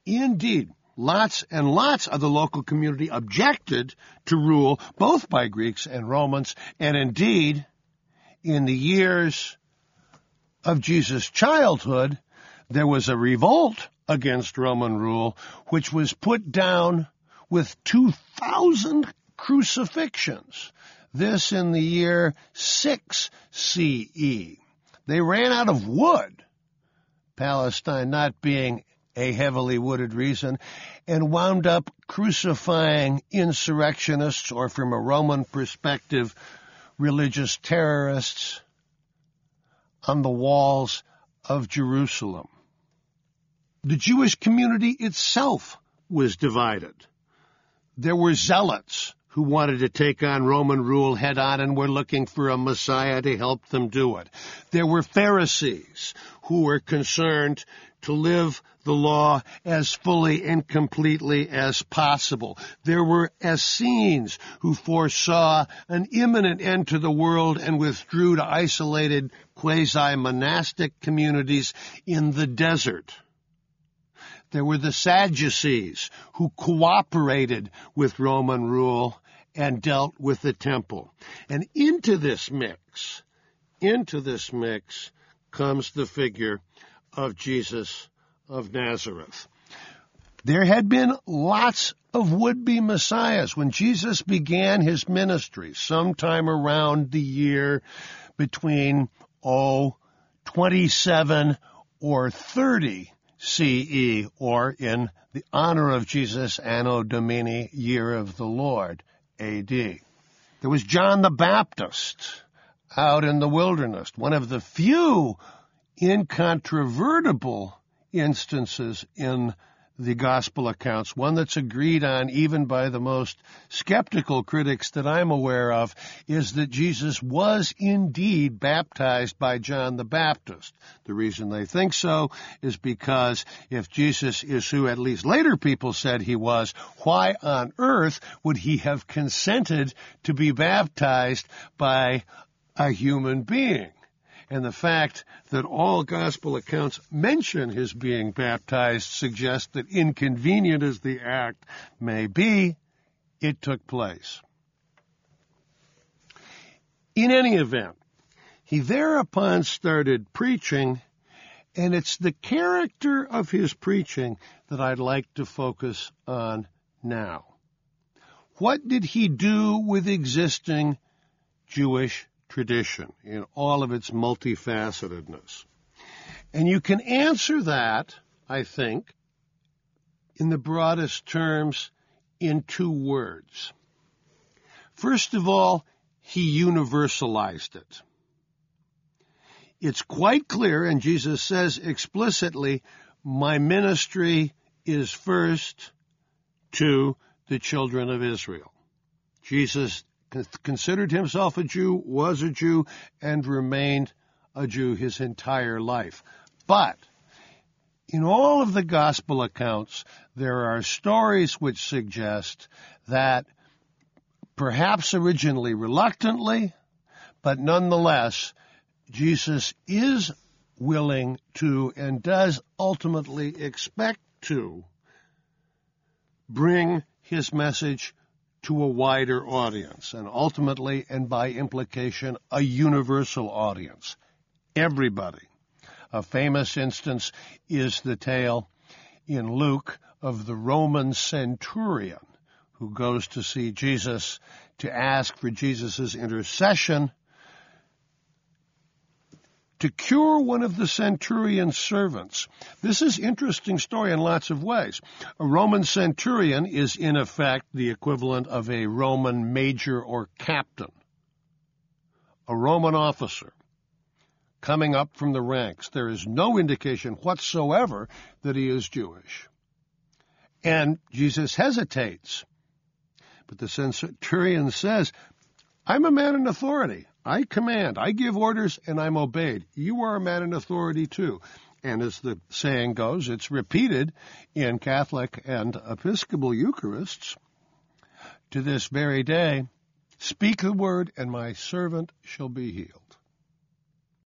Indeed, lots and lots of the local community objected to rule both by Greeks and Romans, and indeed, in the years of Jesus' childhood, there was a revolt against Roman rule, which was put down with 2,000 crucifixions. This in the year 6 CE. They ran out of wood, Palestine not being a heavily wooded region, and wound up crucifying insurrectionists, or from a Roman perspective, religious terrorists, on the walls of Jerusalem. The Jewish community itself was divided. There were zealots who wanted to take on Roman rule head-on and were looking for a Messiah to help them do it. There were Pharisees who were concerned to live the law as fully and completely as possible. There were Essenes who foresaw an imminent end to the world and withdrew to isolated quasi-monastic communities in the desert. There were the Sadducees who cooperated with Roman rule and dealt with the temple. And into this mix comes the figure of Jesus of Nazareth. There had been lots of would-be messiahs when Jesus began his ministry, sometime around the year between 27 or 30 CE, or in the honor of Jesus, Anno Domini, year of the Lord, AD. There was John the Baptist out in the wilderness, one of the few incontrovertible instances in the gospel accounts, one that's agreed on even by the most skeptical critics that I'm aware of, is that Jesus was indeed baptized by John the Baptist. The reason they think so is because if Jesus is who at least later people said he was, why on earth would he have consented to be baptized by a human being? And the fact that all gospel accounts mention his being baptized suggests that, inconvenient as the act may be, it took place. In any event, he thereupon started preaching, and it's the character of his preaching that I'd like to focus on now. What did he do with existing Jewish tradition in all of its multifacetedness? And you can answer that, I think, in the broadest terms in two words. First of all, he universalized it. It's quite clear, and Jesus says explicitly, my ministry is first to the children of Israel. Jesus considered himself a Jew, was a Jew, and remained a Jew his entire life. But in all of the gospel accounts, there are stories which suggest that, perhaps originally reluctantly, but nonetheless, Jesus is willing to and does ultimately expect to bring his message to a wider audience, and ultimately, and by implication, a universal audience. Everybody. A famous instance is the tale in Luke of the Roman centurion who goes to see Jesus to ask for Jesus' intercession to cure one of the centurion's servants. This is an interesting story in lots of ways. A Roman centurion is, in effect, the equivalent of a Roman major or captain, a Roman officer coming up from the ranks. There is no indication whatsoever that he is Jewish. And Jesus hesitates. But the centurion says, I'm a man in authority. I command, I give orders, and I'm obeyed. You are a man in authority too. And as the saying goes, it's repeated in Catholic and Episcopal Eucharists to this very day, speak the word, and my servant shall be healed.